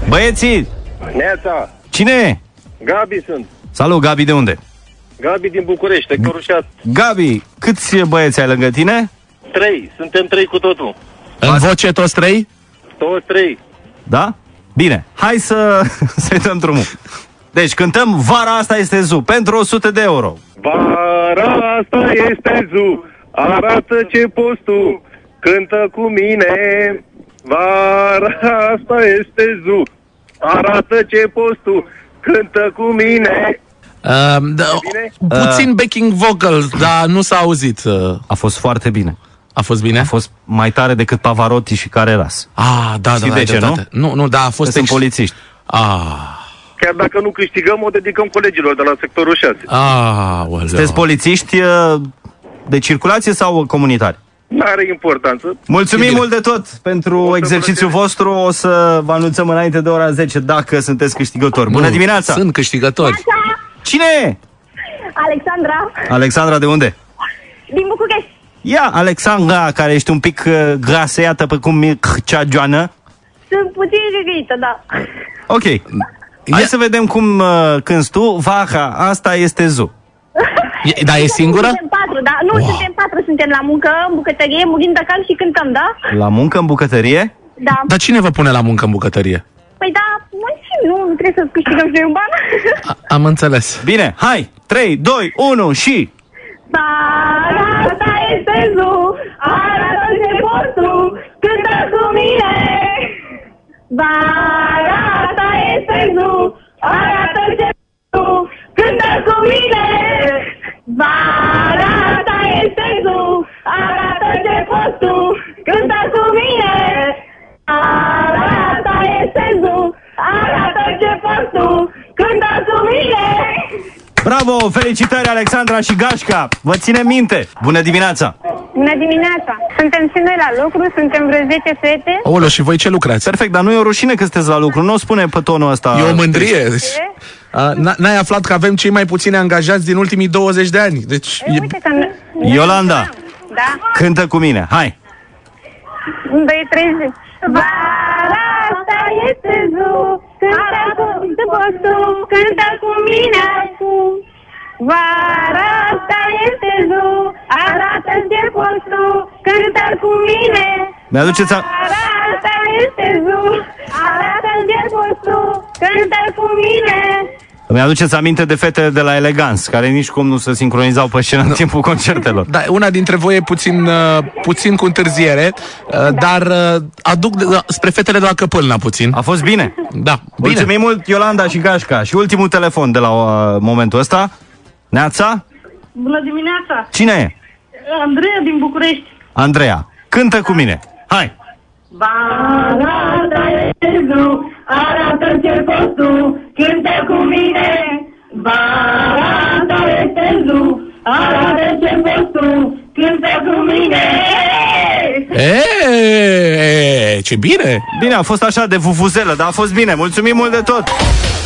Băieții! Neața! Cine e? Gabi sunt. Salut, Gabi, de unde? Gabi din București, sectorul 6. Gabi, câți băieți ai lângă tine? 3, suntem 3 cu totul. În voce toți 3? Toți 3. Da? Bine, hai să-i dăm drumul. Deci cântăm Vara asta este ZU pentru 100 de euro. Vara asta este ZU, arată ce poți tu, cântă cu mine. Vara asta este ZU, arată ce poți tu, cântă cu mine. Puțin backing vocals, dar nu s-a auzit. A fost foarte bine. A fost bine? A fost mai tare decât Pavarotti și Carreras. Da, știi de ce, nu? Nu, da, a fost... Sunt polițiști. Chiar dacă nu câștigăm, o dedicăm colegilor de la sectorul 6. Sunteți polițiști de circulație sau comunitari? N-are importanță. Mulțumim mult de tot pentru exercițiul vostru. O să vă anunțăm înainte de ora 10 dacă sunteți câștigători. Bună dimineața! Sunt câștigători. Cine e? Alexandra. Alexandra, de unde? Din București. Ia, Alexandra, care ești un pic graseată pe cum cea joană. Sunt puțin ridită, da. Ok. Hai să vedem cum cânti tu. Vara asta este ZU. Da, e singură? Suntem 4, da? Nu, suntem 4, suntem la muncă, în bucătărie, murim de cal și cântăm, da? La muncă în bucătărie? Da. Dar cine vă pune la muncă în bucătărie? Păi da, nu trebuie să câștigăm și un ban. Am înțeles. Bine, hai, 3, 2, 1 și... Vara asta este ZU, arată ce poți tu, cântă cu mine. Vara asta este ZU, arată ce poți tu, cântă cu mine. Vara asta este ZU, arată ce poți tu, cântă cu mine. Vara asta este ZU, arată ce poți tu, cântă cu mine. Bravo, felicitări Alexandra și Gașca. Vă ținem minte. Bună dimineața. Bună dimineața. Suntem și noi la lucru, suntem vreo 10 fete. Aoleu, și voi ce lucrați? Perfect, dar nu e o rușine că sunteți la lucru. Nu o spune pe tonul ăsta. E o mândrie. N-ai aflat că avem cei mai puțini angajați din ultimii 20 de ani. Deci Uite că Iolanda, da. cântă cu mine, hai. 1, 2, 3. Vara asta este ZU, cântă cu mine. Vara asta este ZU, arată ce poți tu, cântă cu mine. Mi-aduceți Vara asta este ZU, arată ce poți tu, cântă cu mine. Mi-aduceți aminte de fetele de la Elegance, care nici cum nu se sincronizau pe scenă în timpul concertelor. Da, una dintre voi e puțin cu întârziere, dar aduc spre fetele de la Căpâlna puțin. A fost bine? Da, bine. Mulțumim mult, Iolanda și Gașca. Și ultimul telefon de la momentul ăsta. Neața? Bună dimineața! Cine e? Andreea din București. Andreea, cântă cu mine. Hai! Vara asta este ZU, arată ce poți tu, cântă cu mine. Vara asta este ZU, arată ce poți tu, cântă cu mine. Ce bine! Bine, a fost așa de vuvuzelă, dar a fost bine. Mulțumim mult de tot!